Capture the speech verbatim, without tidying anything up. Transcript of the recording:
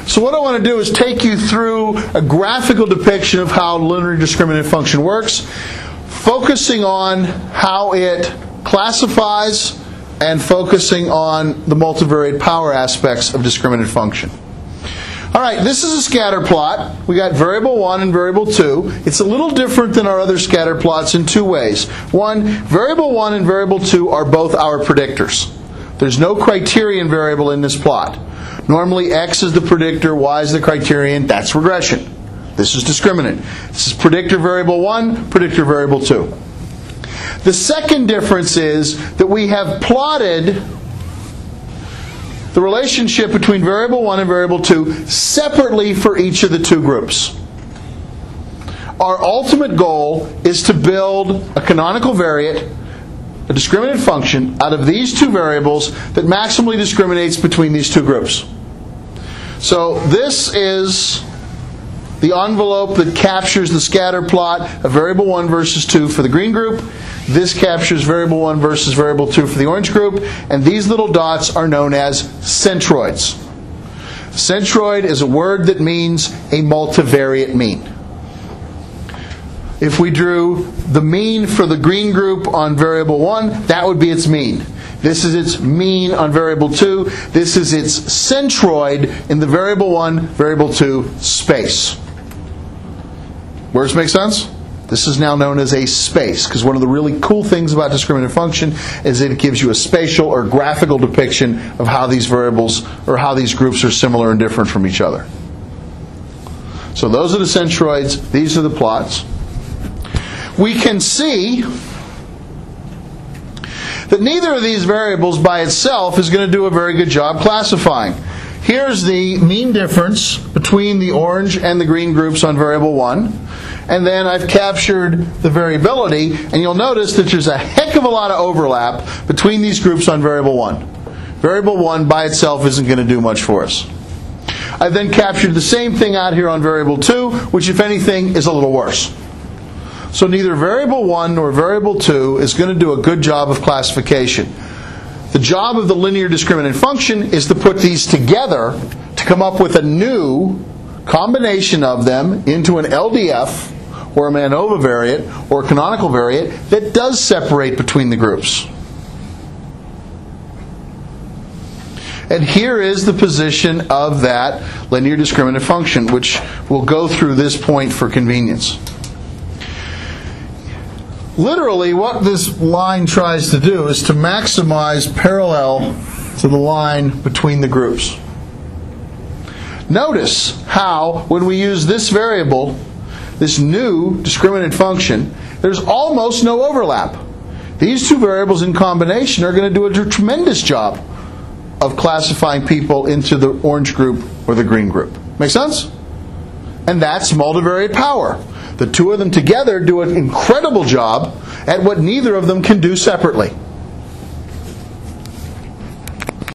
So what I want to do is take you through a graphical depiction of how linear discriminant function works, focusing on how it classifies and focusing on the multivariate power aspects of discriminant function. All right, this is a scatter plot. We got variable one and variable two. It's a little different than our other scatter plots in two ways. One, variable one and variable two are both our predictors. There's no criterion variable in this plot. Normally x is the predictor, y is the criterion. That's regression. This is discriminant. This is predictor variable one, predictor variable two. The second difference is that we have plotted the relationship between variable one and variable two separately for each of the two groups. Our ultimate goal is to build a canonical variate, a discriminant function, out of these two variables that maximally discriminates between these two groups. So this is the envelope that captures the scatter plot of variable one versus two for the green group. This captures variable one versus variable two for the orange group. And these little dots are known as centroids. Centroid is a word that means a multivariate mean. If we drew the mean for the green group on variable one, that would be its mean. This is its mean on variable two. This is its centroid in the variable one, variable two space. Words make sense? This is now known as a space, because one of the really cool things about discriminant function is that it gives you a spatial or graphical depiction of how these variables or how these groups are similar and different from each other. So those are the centroids. These are the plots. We can see that neither of these variables by itself is going to do a very good job classifying. Here's the mean difference between the orange and the green groups on variable one. And then I've captured the variability, and you'll notice that there's a heck of a lot of overlap between these groups on variable one. Variable one by itself isn't going to do much for us. I've then captured the same thing out here on variable two, which if anything is a little worse. So neither variable one nor variable two is going to do a good job of classification. The job of the linear discriminant function is to put these together to come up with a new combination of them into an L D F or a MANOVA variate or a canonical variate that does separate between the groups. And here is the position of that linear discriminant function, which we'll go through this point for convenience. Literally, what this line tries to do is to maximize parallel to the line between the groups. Notice how, when we use this variable, this new discriminant function, there's almost no overlap. These two variables in combination are going to do a tremendous job of classifying people into the orange group or the green group. Make sense? And that's multivariate power. The two of them together do an incredible job at what neither of them can do separately.